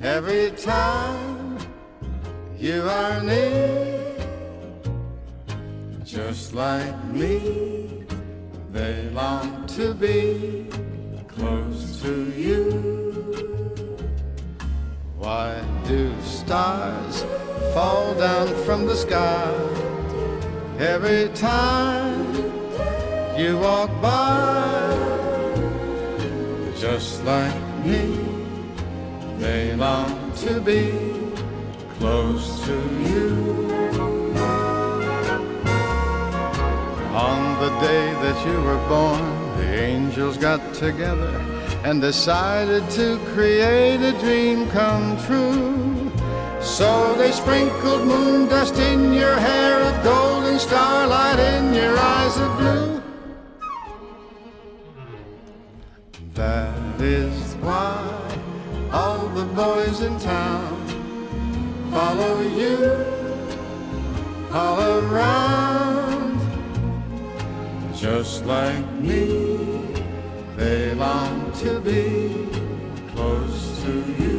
Every time you are near, just like me, they long to be close to you. Why do stars fall down from the sky every time you walk by? Just like me, they long to be close to you. On the day that you were born, the angels got together and decided to create a dream come true. So they sprinkled moon dust in your hair of gold and starlight in your eyes of blue. That is why all the boys in town follow you all around. Just like me, they long to be close to you.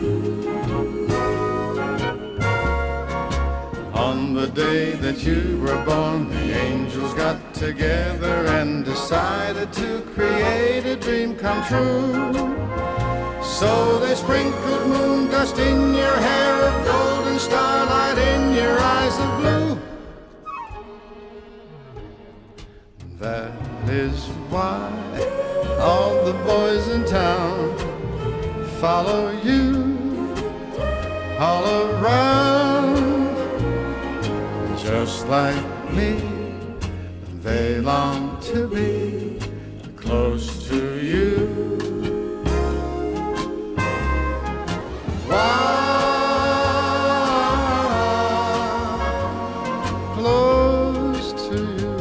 On the day that you were born, the angels got together and decided to create a dream come true. So they sprinkled moon dust in your hair of gold and starlight in your eyes of blue. That is why all the boys in town follow you all around. Just like me, they long to be close to you. Close to you.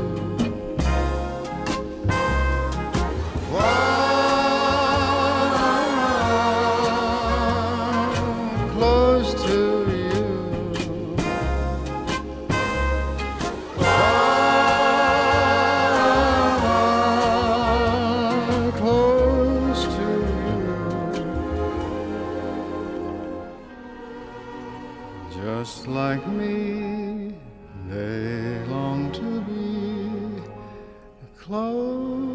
Close to you. Close to you. Just like me, they long to be close.